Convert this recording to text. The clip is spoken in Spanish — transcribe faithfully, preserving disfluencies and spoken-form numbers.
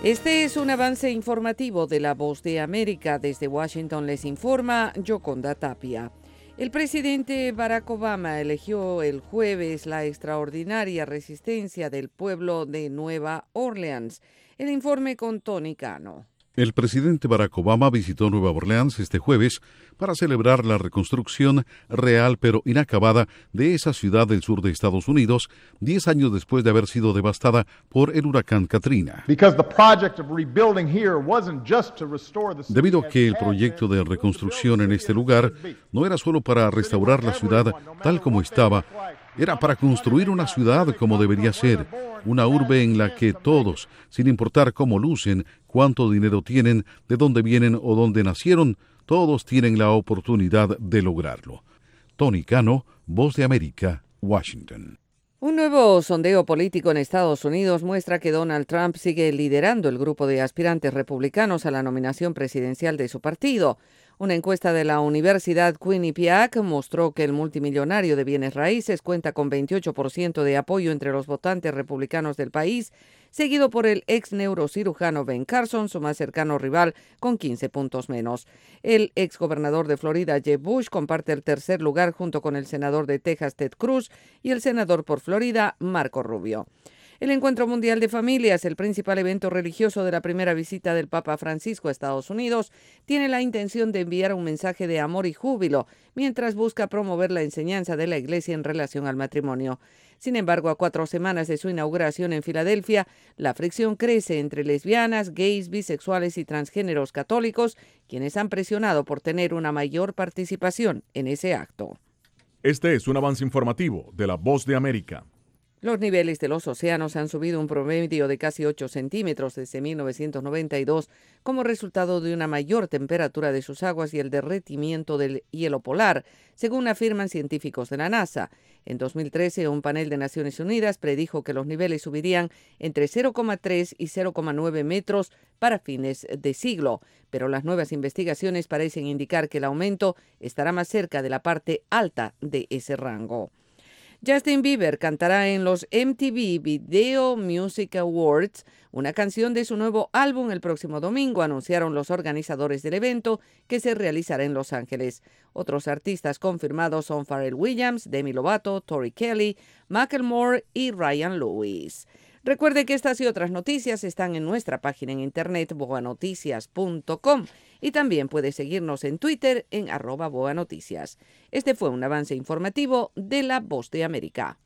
Este es un avance informativo de La Voz de América. Desde Washington les informa Yoconda Tapia. El presidente Barack Obama eligió el jueves la extraordinaria resistencia del pueblo de Nueva Orleans. El informe con Tony Cano. El presidente Barack Obama visitó Nueva Orleans este jueves para celebrar la reconstrucción real pero inacabada de esa ciudad del sur de Estados Unidos, diez años después de haber sido devastada por el huracán Katrina. Debido a que el proyecto de reconstrucción en este lugar no era solo para restaurar la ciudad tal como estaba, era para construir una ciudad como debería ser, una urbe en la que todos, sin importar cómo lucen, cuánto dinero tienen, de dónde vienen o dónde nacieron, todos tienen la oportunidad de lograrlo. Tony Cano, Voz de América, Washington. Un nuevo sondeo político en Estados Unidos muestra que Donald Trump sigue liderando el grupo de aspirantes republicanos a la nominación presidencial de su partido. Una encuesta de la Universidad Quinnipiac mostró que el multimillonario de bienes raíces cuenta con veintiocho por ciento de apoyo entre los votantes republicanos del país, seguido por el ex neurocirujano Ben Carson, su más cercano rival, con quince puntos menos. El ex gobernador de Florida, Jeb Bush, comparte el tercer lugar junto con el senador de Texas, Ted Cruz, y el senador por Florida, Marco Rubio. El Encuentro Mundial de Familias, el principal evento religioso de la primera visita del Papa Francisco a Estados Unidos, tiene la intención de enviar un mensaje de amor y júbilo, mientras busca promover la enseñanza de la Iglesia en relación al matrimonio. Sin embargo, a cuatro semanas de su inauguración en Filadelfia, la fricción crece entre lesbianas, gays, bisexuales y transgéneros católicos, quienes han presionado por tener una mayor participación en ese acto. Este es un avance informativo de La Voz de América. Los niveles de los océanos han subido un promedio de casi ocho centímetros desde mil novecientos noventa y dos como resultado de una mayor temperatura de sus aguas y el derretimiento del hielo polar, según afirman científicos de la NASA. En dos mil trece, un panel de Naciones Unidas predijo que los niveles subirían entre cero coma tres y cero coma nueve metros para fines de siglo, pero las nuevas investigaciones parecen indicar que el aumento estará más cerca de la parte alta de ese rango. Justin Bieber cantará en los M T V Video Music Awards una canción de su nuevo álbum el próximo domingo, anunciaron los organizadores del evento, que se realizará en Los Ángeles. Otros artistas confirmados son Pharrell Williams, Demi Lovato, Tori Kelly, Macklemore y Ryan Lewis. Recuerde que estas y otras noticias están en nuestra página en internet boa noticias punto com y también puede seguirnos en Twitter en arroba boanoticias. Este fue un avance informativo de La Voz de América.